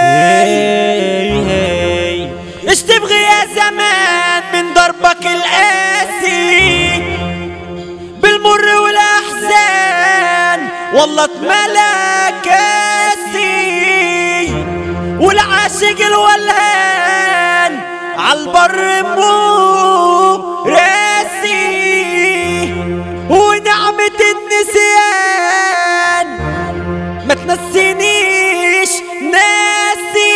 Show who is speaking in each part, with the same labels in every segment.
Speaker 1: ايش تبغي يا زمان من ضربك القاسي بالمر والاحزان؟ والله اتملى كاسي والعاشق الولهان عالبر مو راسي ونعمة النسيان ما تنسينيش ناسي.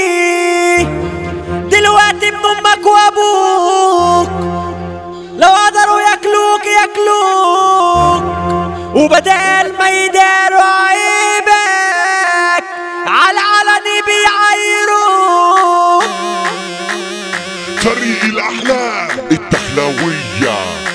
Speaker 1: دلوقتي من امك وابوك لو قدروا ياكلوك ياكلوك، وبدال ما يداروا عيبك عالعلني بيعايروك.
Speaker 2: طريق الاحلام الدخلاوية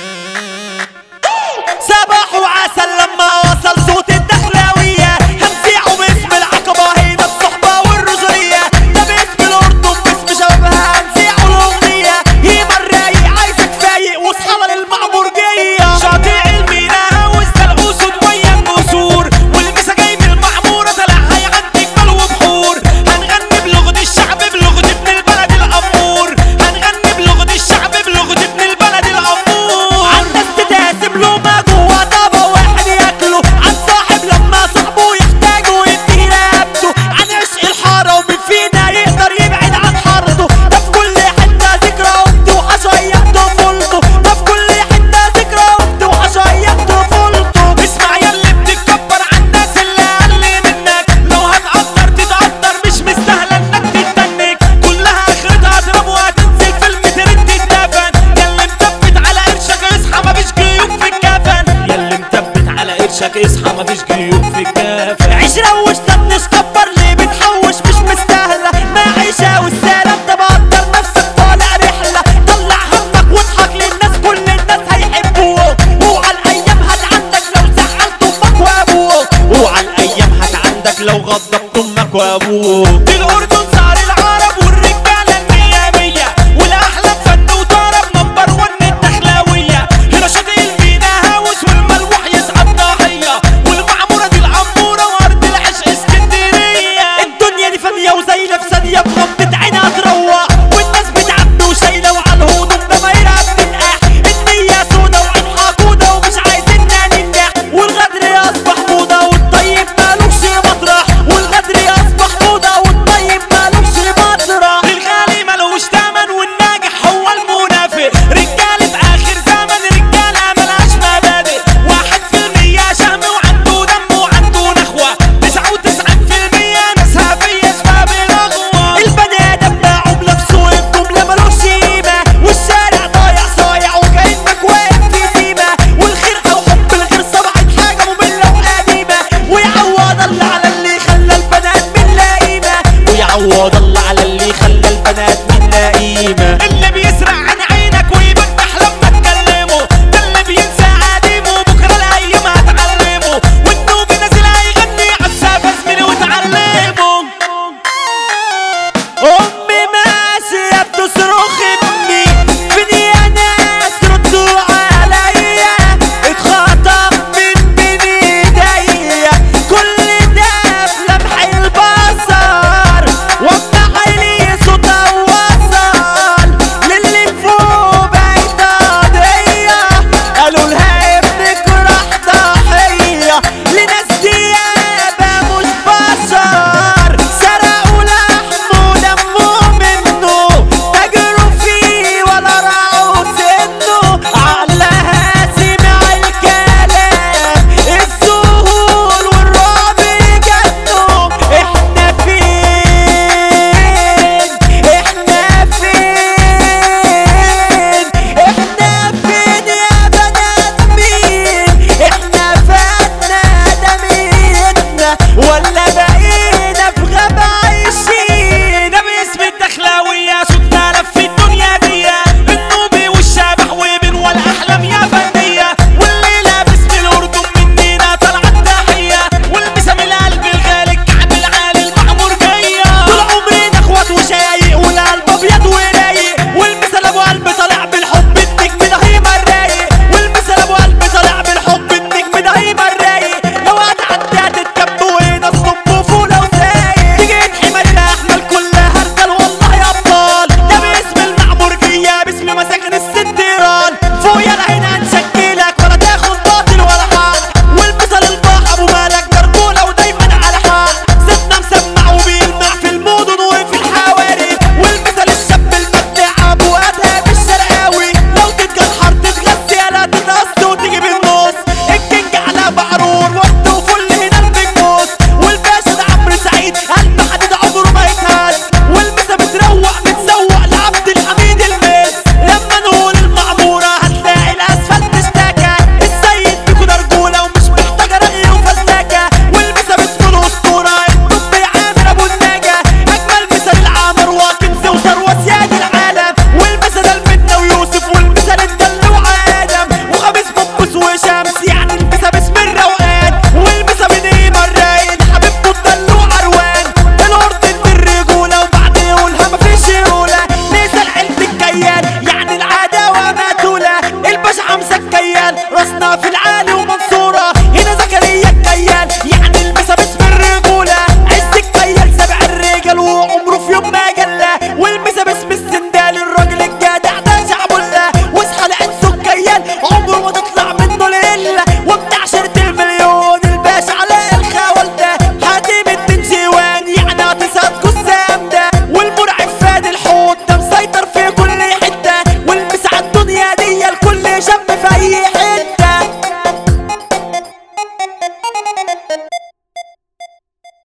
Speaker 1: صباح وعسل لما وصل صوت الدخلاوية، هنذيعوا باسم العقبة هنا الصحبة والرجولية، ده باسم الأردن باسم شبابها هنذيعوا الأغنية. هيما الرايق عايزك فايق واصحى للمعمورجية، شاطئ المينا وسط الأسود ويا النسور، والمسا جاي من المعمورة طالع هيعدي جبال وبحور. هنغني بلغة الشعب بلغة ابن البلد الأمور، هنغني بلغة الشعب بلغة ابن البلد الأمور. عالناس تتقاسم له ما جوا طبق واحد ياكله، عالصاحب لما صاحبه يحتاجه يديه رقبته، عن عشق الحارة ومين فينا يقدر يبعد عن حارته. ده في كل حتة ذكرى وبتوحش أيام طفولته، ده في كل حتة ذكرى وبتوحش أيام طفولته. اسمع ياللي بتتكبر عالناس اللي أقل منك، لو هتقدر تتقدر مش مستاهلة إنك تتنك، كلها آخرتها تراب وهتنزل في المترين تتدفن. ياللي مثبت على قرشك اصحى مفيش جيوب في الكفن، ياللي مثبت على قرشك اصحى مفيش جيوب في الكفن. عيش روش طنش كبر ليه بتحوش مش مستاهلة معيشة والسلام، ده بقدر نفسك طالع رحلة. طلع همك واضحك للناس كل الناس هيحبوك، اوعى الايام هتعندك لو زعلت امك وابوك، اوعى الايام هتعندك لو غضبت امك وابوك.